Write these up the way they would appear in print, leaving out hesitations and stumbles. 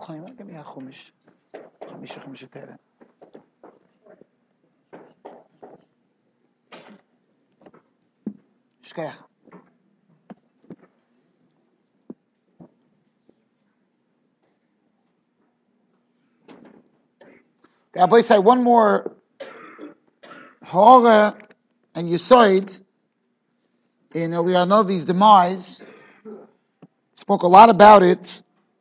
Chaim, give me a chumash. Chumash Torah. Shkech. Rabbi say one more Hora and Yisoid in Elianovi's demise. Spoke a lot about it.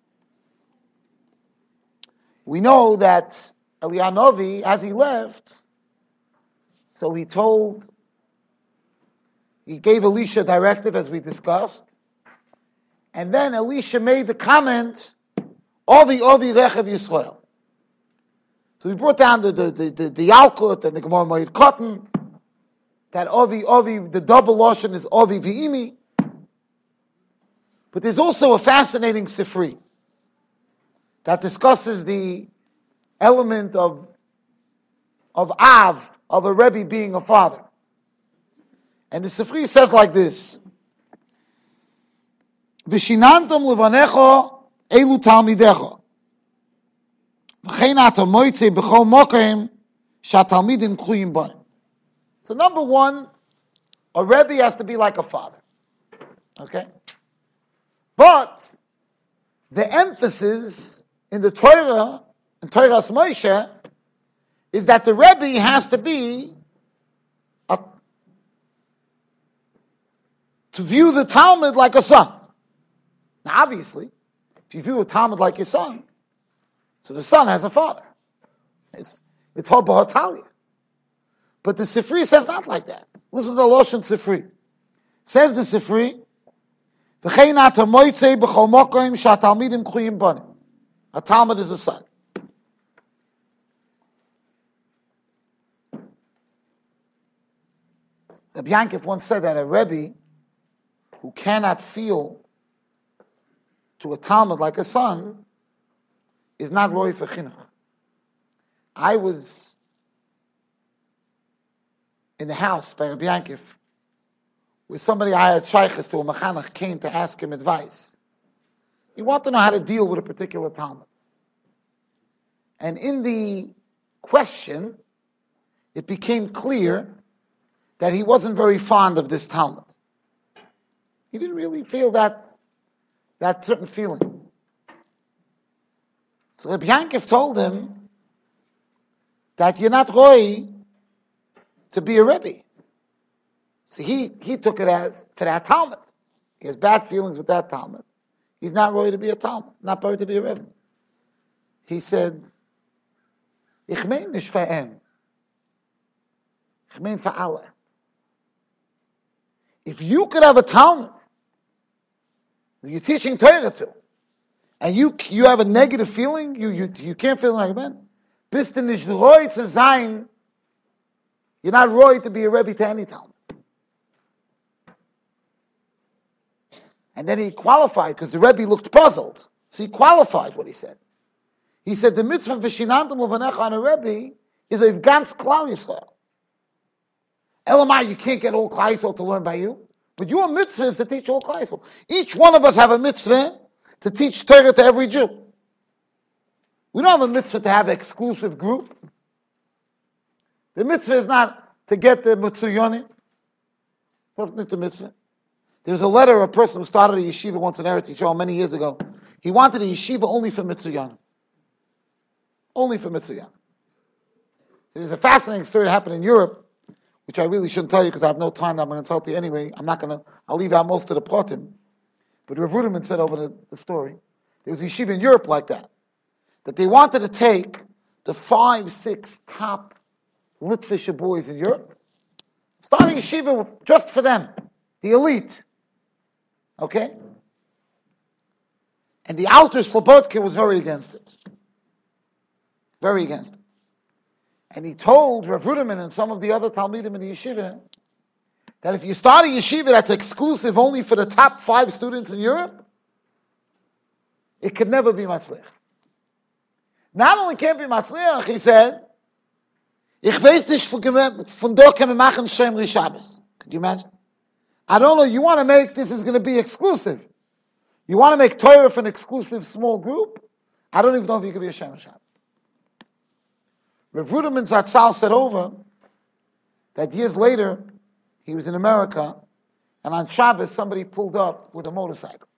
We know that Elianovi, as he left, so he gave Elisha directive, as we discussed, and then Elisha made the comment, Ovi Rechav Yisrael. So we brought down the Yalkut and the Gemara Moed Cotton, that Ovi, the double Lashon is Ovi V'imi. But there's also a fascinating Sifri that discusses the element of Av, of a Rebbe being a father. And the Sifri says like this, V'shinantum levanecho elu talmidecho. So number one, a Rebbe has to be like a father. Okay? But the emphasis in the Torah, in Torah's Moshe, is that the Rebbe has to be to view the Talmud like a son. Now obviously, if you view a Talmud like your son, so the son has a father. It's Hobahatalia. But the Sifri says not like that. Listen to the Lashon Sifri. Says the Sifri, a Talmud is a son. Rabbi Yankov once said that a Rebbe who cannot feel to a Talmud like a son is not Roy for Chinuch. I was in the house by Rabbi Yankov with somebody I had shaykhs to, a Machanach came to ask him advice. He wanted to know how to deal with a particular Talmud. And in the question, it became clear that he wasn't very fond of this Talmud. He didn't really feel that certain feeling. So Rabbi Yankov told him that you're not Roy to be a Rebbe. So he took it as to that Talmud. He has bad feelings with that Talmud. He's not Roy to be a Talmud, not Roy to be a Rebbe. He said, Ich mein nicht für ihn. Ich mein für alle. If you could have a Talmud that you're teaching Torah to, and you have a negative feeling, you can't feel like that, bist du nicht Roy zu sein, you're not Roy to be a Rebbe to any Talmud. And then he qualified, because the Rebbe looked puzzled. So he qualified what he said. He said, the mitzvah v'shinantum l'vanecha on a Rebbe is a ganz Klal Yisrael. Elamai, you can't get all Klal Yisrael to learn by you. But your mitzvah is to teach all Klal Yisrael. Each one of us have a mitzvah to teach Torah to every Jew. We don't have a mitzvah to have an exclusive group. The mitzvah is not to get the Mitzuyonim. Wasn't the mitzvah? There was a letter, a person who started a yeshiva once in Eretz Yisrael many years ago. He wanted a yeshiva only for Mitzuyonim. Only for Mitzuyonim. There's a fascinating story that happened in Europe, which I really shouldn't tell you because I have no time. I'm going to tell it to you anyway. I'll leave out most of the pratim. But Rav Ruderman said over the story, there was a yeshiva in Europe like that they wanted to take the 5-6 top Litvisher boys in Europe, start a yeshiva just for them, the elite. Okay? And the Alter Slobodka was very against it. Very against it. And he told Rav Ruderman and some of the other Talmidim in the yeshiva that if you start a yeshiva that's exclusive only for the top 5 students in Europe, it could never be Matzliach. Not only can't be Matzliach, he said, Ich weiß nicht, von dort können wir machen Shemri Shabbos. Could you imagine? I don't know, you want to make this is going to be exclusive. You want to make Torah for an exclusive small group? I don't even know if he could be a Shemer Shabbos. Rav Ruderman Zatzal said over that years later, he was in America, and on Shabbos, somebody pulled up with a motorcycle.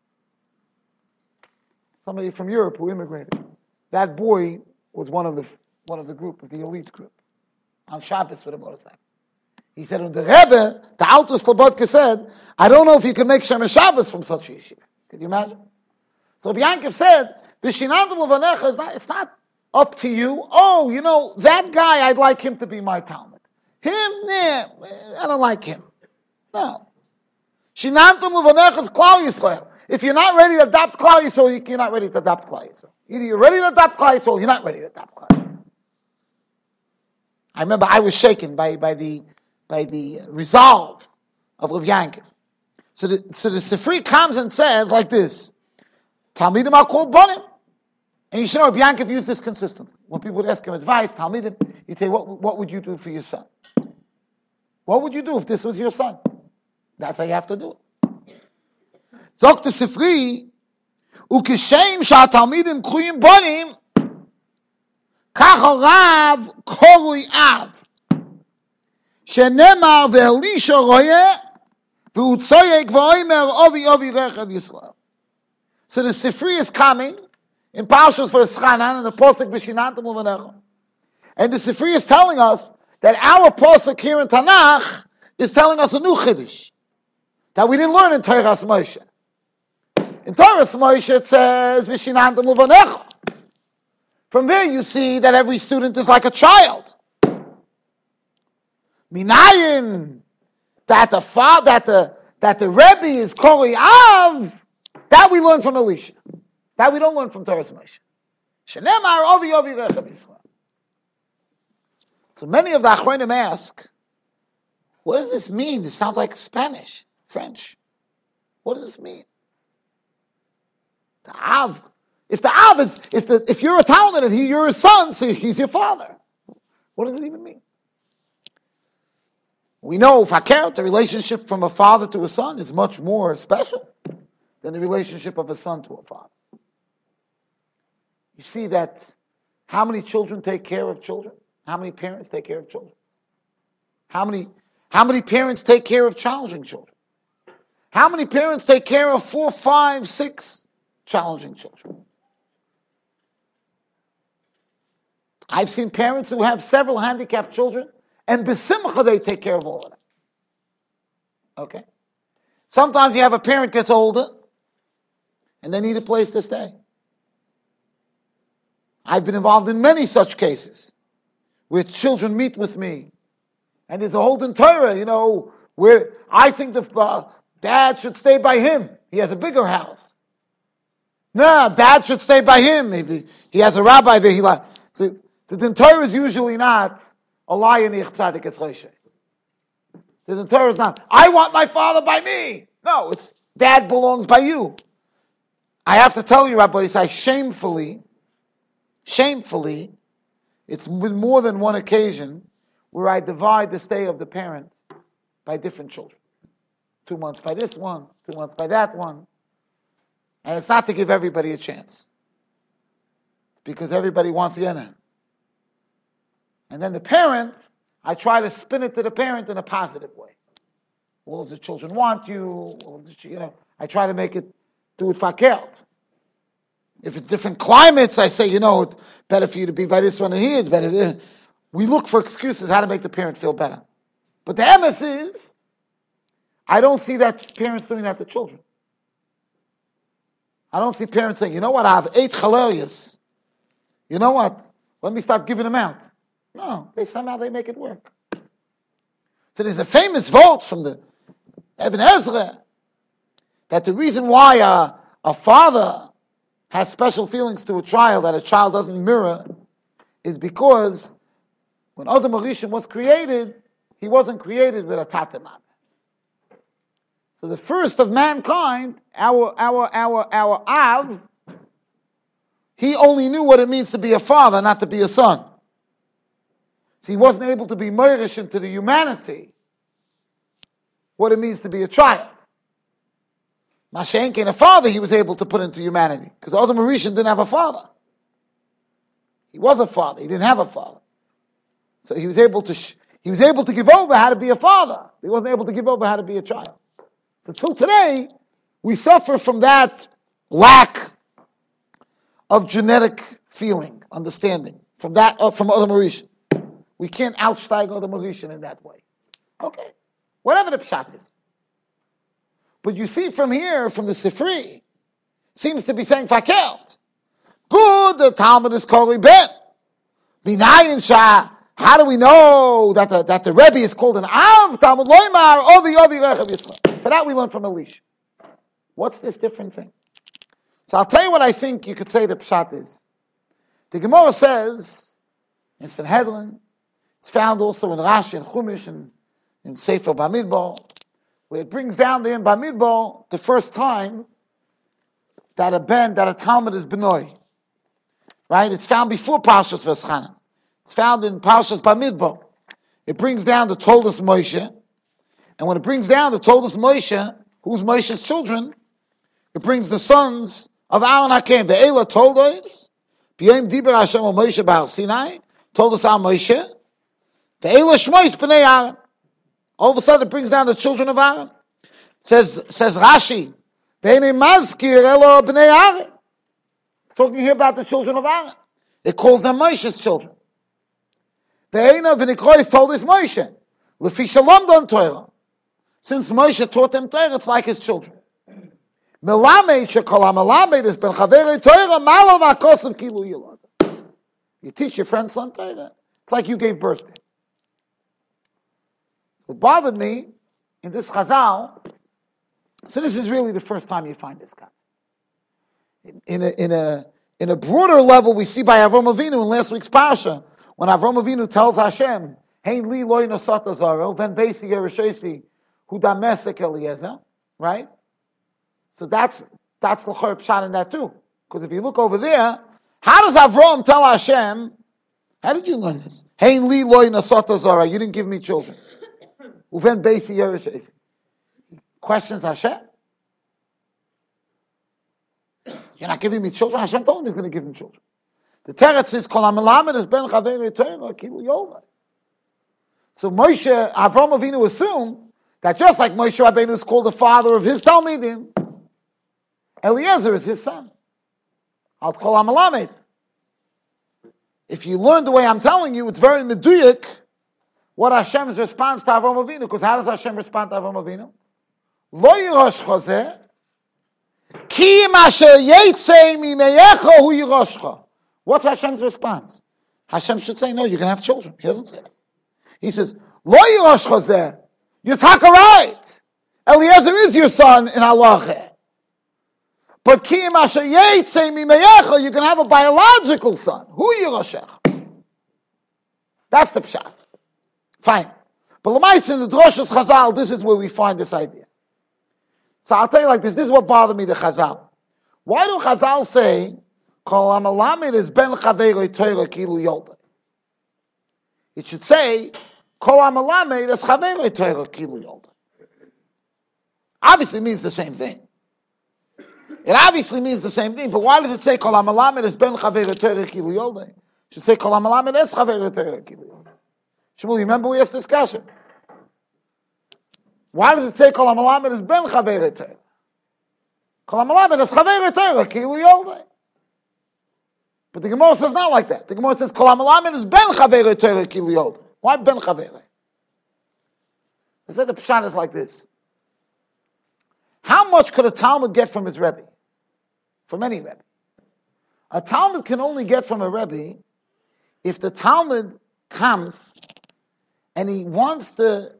Somebody from Europe who immigrated. That boy was one of the group, of the elite group, on Shabbos with a motorcycle. He said, the Rebbe, the Alter Slobodka said, I don't know if you can make Shemer Shabbos from such a yeshiva. Can you imagine? So Yankov said, V'shinantam levanecha, it's not up to you. Oh, that guy, I'd like him to be my Talmud. Him, nah, I don't like him. No. Shinantam levanecha is Klal Yisrael. If you're not ready to adopt Klal Yisrael, you're not ready to adopt Klal Yisrael. Either you're ready to adopt Klal Yisrael, or you're not ready to adopt Klal Yisrael. I remember I was shaken by the resolve of Rav Yankov. So the Sifri comes and says like this, Talmidim are called Bonim. And you should know, Rav Yankov used this consistently. When people would ask him advice, Talmidim, he'd say, what would you do for your son? What would you do if this was your son? That's how you have to do it. Zok the Sifri, Ukeshem Talmidim Kruyim Bonim, Kach Rav Korui Av. שנאמר ואלישע רואה והוא צועק ואומר אבי רכב ישראל. So the Sifri is coming in Parshas for Eschanan and the Posek V'shinantam Uvanecha. And the Sifri is telling us that our Posek here in Tanakh is telling us a new Chiddush that we didn't learn in Torah's Moshe. In Torah's Moshe it says V'shinantam Uvanecha. From there you see that every student is like a child. Minayin, that the Rebbe is Kori Av, that we learn from Elisha. That we don't learn from Torah's Moshe. Shenemar Ovi Rechav Yisrael. So many of the Achronim ask, what does this mean? This sounds like Spanish, French. What does this mean? The Av. If you're a Talmud and you're his son, so he's your father. What does it even mean? We know, Fakert, the relationship from a father to a son is much more special than the relationship of a son to a father. You see that how many children take care of children? How many parents take care of children? How many parents take care of challenging children? How many parents take care of 4, 5, 6 challenging children? I've seen parents who have several handicapped children, and besimcha, they take care of all of them. Okay? Sometimes you have a parent gets older, and they need a place to stay. I've been involved in many such cases, where children meet with me, and there's a Holden Torah, where I think the dad should stay by him. He has a bigger house. No, dad should stay by him. Maybe he has a rabbi there. So the Torah is usually not a lion tzadik es choshe. The Torah is not, I want my father by me. No, it's dad belongs by you. I have to tell you, Rabbi Yisai, shamefully, it's been more than one occasion where I divide the stay of the parent by different children. 2 months by this one, 2 months by that one. And it's not to give everybody a chance. It's because everybody wants Yana. And then the parent, I try to spin it to the parent in a positive way. All of the children want you, I try to do it fakert. If it's different climates, I say, it's better for you to be by this one than he is better. We look for excuses how to make the parent feel better. But the emes is, I don't see that parents doing that to children. I don't see parents saying, you know what, I have 8 chalerias. You know what, let me stop giving them out. No, somehow they make it work. So there's a famous vote from the Ibn Ezra that the reason why a father has special feelings to a child that a child doesn't mirror is because when Adam Harishon was created, he wasn't created with a tateman. So the first of mankind, our Av, he only knew what it means to be a father, not to be a son. So he wasn't able to be moirish into the humanity, what it means to be a child. Mashenk and a father he was able to put into humanity. Because Adam Rishon didn't have a father. He was a father. He didn't have a father. So he was able to give over how to be a father. He wasn't able to give over how to be a child. Until today, we suffer from that lack of genetic feeling, understanding. From Adam Rishon. We can't outsteig Adam Rishon in that way. Okay. Whatever the pshat is. But you see from here, from the Sifri, seems to be saying fakelt. Good, the Talmud is called Ben. Binayin Shah. How do we know that the Rebbe is called an Av? Talmud Loimar, Ovi Rechav Yisrael. For that we learn from Elisha. What's this different thing? So I'll tell you what I think you could say the pshat is. The Gemara says, in Sanhedrin, it's found also in Rashi and Chumash and in Sefer Bamidbar, where it brings down there in Bamidbar the first time that a Talmud is benoi. Right? It's found before Parshas Veschanan. It's found in Parshas Bamidbar. It brings down the Toldos Moshe, and when it brings down the Toldos Moshe, who's Moshe's children, it brings the sons of Aaron Hakem. The Eila Toldos, B'yom Diber Hashem al Moshe B'Har Sinai, Toldos al Moshe, the Eila Shmois B'nei Aaron. All of a sudden it brings down the children of Aaron. Says Rashi, Ve'enei Mazkir Elo B'nei Aaron. It's talking here about the children of Aaron. It calls them Moshe's children. Ve'ena V'nikrois told us Moshe, L'fi Shalom Don Torah. Since Moshe taught them Torah, it's like his children. Melamed Shekol HaMelamed is Ben Chaverei Torah Malav HaKosav Kilu Yilad. You teach your friend's son Torah, it's like you gave birth to him. What bothered me in this Chazal, so this is really the first time you find this guy. In a broader level, we see by Avram Avinu in last week's Parsha, when Avram Avinu tells Hashem, Hein li loy nosat azaro, ven beisi yereshesi, hu damesek Eliezer, right? So that's l'chor pshat in that too. Because if you look over there, how does Avram tell Hashem, how did you learn this? Hein li loy nosat azaro, you didn't give me children. Uven beisi yereshesi. Questions Hashem. You're not giving me children. Hashem told him he's going to give him children. The teretz is Kol HaMelamed is Ben Chaverei Torah Kilu Yolad. So Moshe, Avram Avinu assumed that just like Moshe Rabbeinu is called the father of his Talmidim, Eliezer is his son. Al Kol HaMelamed. If you learn the way I'm telling you, it's very meduyik what Hashem's response to Avram Avinu. Because how does Hashem respond to Avram Avinu? Lo yirosh chozeh, ki masher yetzei mimeyecha hu yiroshcha. What's Hashem's response? Hashem should say, no, you can have children. He doesn't say that. He says, Lo yirosh chozeh, you're talking right. Eliezer is your son in Allah. But ki masher yetzei mimeyecha, you can have a biological son. Hu yiroshcha. That's the pshat. Fine. But Lamais in the Droshos Chazal, this is where we find this idea. So I'll tell you like this. This is what bothered me, the Chazal. Why do Chazal say, Kol HaMelamed is Ben Chaverei Torah Kilu Yolda? It should say, Kol HaMelamed is Chaverei Torah Kilu Yolda. Obviously means the same thing. It obviously means the same thing, but why does it say Kol HaMelamed is Ben Chaverei Torah Kilu Yolda? It should say Kol HaMelamed is Chaverei Torah Kilu Yolda. Shmuel, you remember we had this discussion? Why does it say Kol HaMelamed is Ben Chaverei Torah? Kol HaMelamed is Chaverei Torah Kilu Yolda. But the Gemara says not like that. The Gemara says Kol HaMelamed is Ben Chaverei Torah Kilu Yolda. Why Ben Chaverei? I said the pshat is like this. How much could a Talmud get from his Rebbe? From any Rebbe. A Talmud can only get from a Rebbe if the Talmud comes and he wants to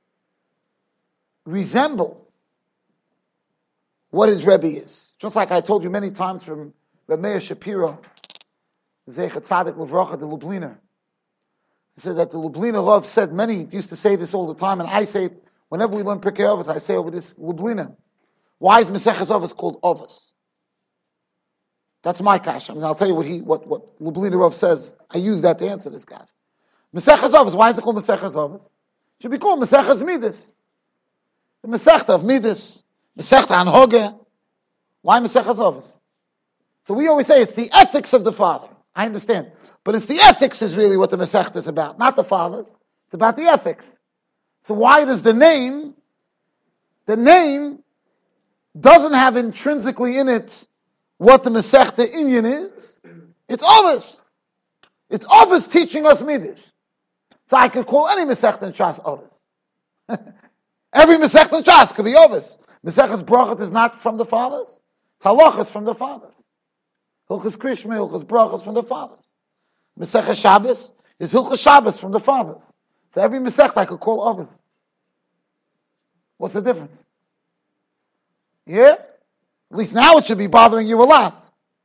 resemble what his Rebbe is. Just like I told you many times from Reb Meir Shapiro, Zeichat Tzadik Levracha, the Lubliner. He said that the Lubliner Rav said, many used to say this all the time, and I say it whenever we learn Pirkei Avos, I say over this Lubliner. Why is Maseches Avos called Avos? That's my kasha. I mean, I'll tell you what Lubliner Rav says. I use that to answer this guy. Maseches Avos, why is it called Maseches Avos? It should be called Maseches Midas. The Masechta of Midas, Masechta Anhoge, Why Maseches Avos? So we always say it's the ethics of the father. I understand. But it's the ethics is really what the Masechta is about, not the fathers. It's about the ethics. So why does the name doesn't have intrinsically in it what the Masechta Inyan is? It's Avos. It's Avos teaching us Midrash. So I could call any Masechta in Shas Avos. Every Masechta in Shas could be Avos. Maseches Brachos is not from the fathers. It's Halachas from the fathers. Hilchas Krishma, Hilchas Brachos from the fathers. Maseches Shabbos is Hilchas Shabbos from the fathers. So every Masechta I could call Avos. What's the difference? Yeah? At least now it should be bothering you a lot.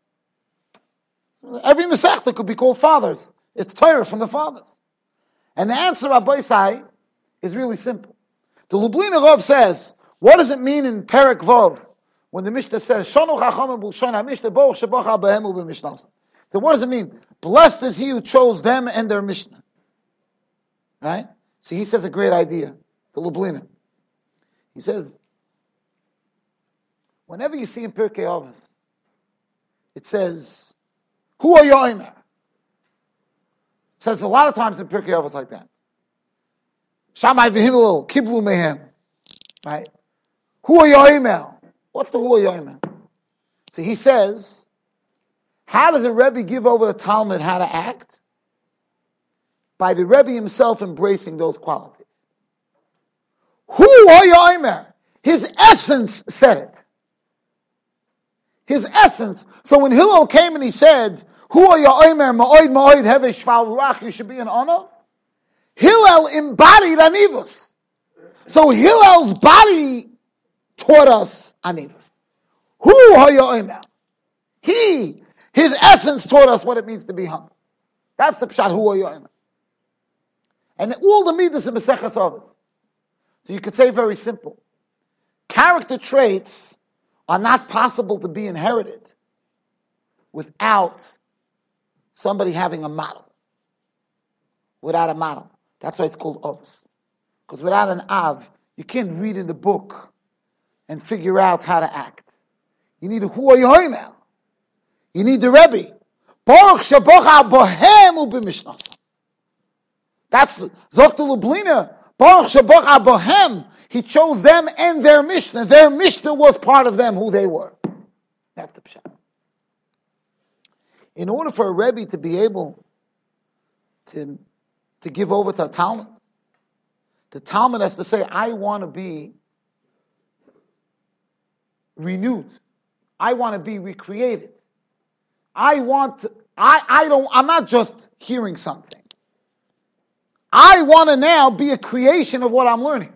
Every Masechta could be called fathers. It's Torah from the fathers. And the answer, Rabbi Isai, is really simple. The Lubliner Rav says, what does it mean in Perek Vav when the Mishnah says, Shonu Chachamim B'Lshon HaMishnah Baruch Shebachar B'hem U'B'Mishnasam? So what does it mean? Blessed is he who chose them and their Mishnah. Right? So he says a great idea, the Lubliner. He says, whenever you see in Pirkei Avos, it says, Hu Hayomer. It says a lot of times in Pirkei Avos like that. Shammai v'Hillel kiblu mehem. Right? Hu Hayomer. What's the Hu Hayomer? So he says, how does a Rebbe give over the Talmud how to act? By the Rebbe himself embracing those qualities. Hu Hayomer. His essence said it. His essence. So when Hillel came and he said, Hu Hayomer ma'oid ma'oid heve shval ruach, you should be an honor. Hillel embodied Anivus. So Hillel's body taught us Anivus. Hu Hayomer. His essence taught us what it means to be humble. That's the pshat Hu Hayomer. And all the midas in Maseches Avos. So you could say very simple. Character traits are not possible to be inherited without somebody having a model. Without a model. That's why it's called Avos. Because without an Av, you can't read in the book and figure out how to act. You need a Hu Hayomer. You need the Rebbe. Baruch Shebachar B'hem U'B'Mishnasam. That's Zok the Lubliner. Baruch Shebachar B'hem. He chose them and their Mishnah. Their Mishnah was part of them, who they were. That's the pshat. In order for a Rebbe to be able to give over to a Talmud, the Talmud has to say, I want to be renewed. I want to be recreated. I'm not just hearing something. I want to now be a creation of what I'm learning.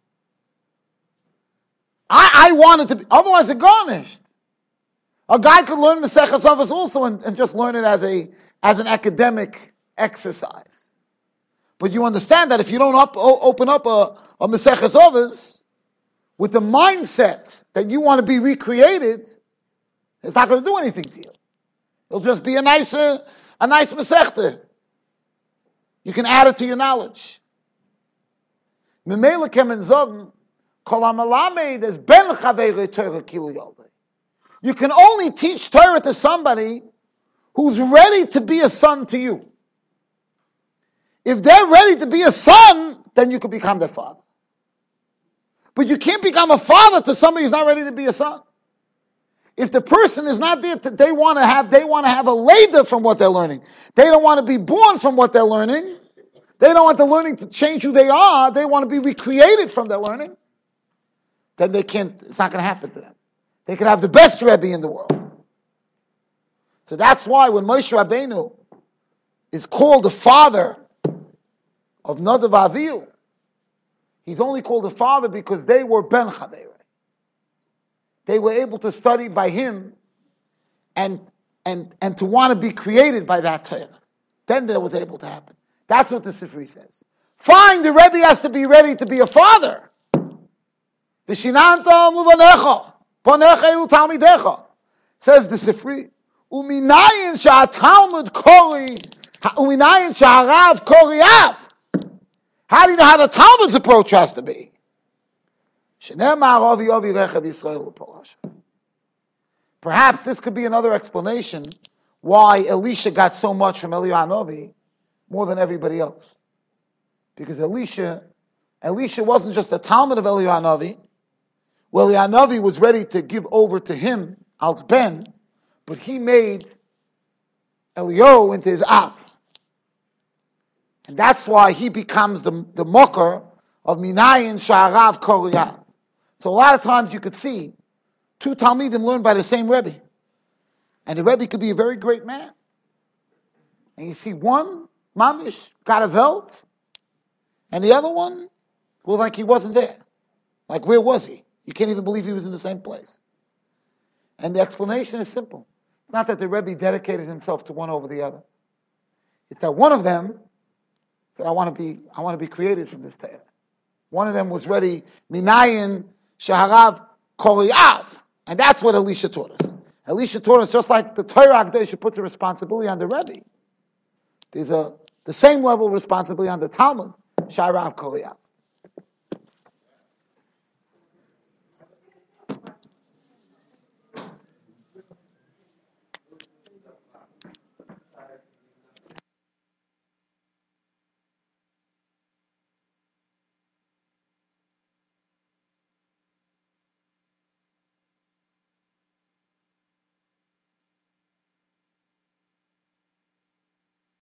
I want it to be, otherwise it's garnished. A guy could learn Maseches Avos also and just learn it as an academic exercise. But you understand that if you don't open up a Maseches Avos with the mindset that you want to be recreated, it's not going to do anything to you. It'll just be a nice Masechta. You can add it to your knowledge. Memele kemen zogen, kol hamalamed es ben chavei Torah kilu yodei. You can only teach Torah to somebody who's ready to be a son to you. If they're ready to be a son, then you can become their father. But you can't become a father to somebody who's not ready to be a son. If the person is not there, they want to have a later from what they're learning. They don't want to be born from what they're learning. They don't want the learning to change who they are. They want to be recreated from their learning. Then they can't, it's not going to happen to them. They could have the best Rebbe in the world. So that's why when Moshe Rabbeinu is called the father of Nadav Avihu, he's only called the father because they were Ben Chavei. They were able to study by him and to want to be created by that Torah. Then that was able to happen. That's what the Sifri says. Fine, the Rebbe has to be ready to be a father. V'shinantam uvanecha, panecha elu talmidecha. Says the Sifri, uminayin sha'atalmud kori, uminayin sha'arav kori av. How do you know how the Talmud's approach has to be? Perhaps this could be another explanation why Elisha got so much from Eliyahu Hanavi more than everybody else. Because Elisha wasn't just a Talmud of Eliyahu Hanavi. Well, Eliyahu Hanavi was ready to give over to him, als ben, but he made Eliyahu into his Av. And that's why he becomes the mocker of Minayin Sha'arav Koriyav. So a lot of times you could see two Talmidim learn by the same Rebbe. And the Rebbe could be a very great man. And you see one, Mamish, got a Welt, and the other one was like he wasn't there. Like, where was he? You can't even believe he was in the same place. And the explanation is simple. It's not that the Rebbe dedicated himself to one over the other. It's that one of them said, I want to be created from this Torah. One of them was ready, Minayin Shaharav Koriyav. And that's what Elisha taught us. Elisha taught us, just like the Torah Akdosha puts a responsibility on the Rebbe, there's the same level of responsibility on the Talmud, Shaharav Koriyav.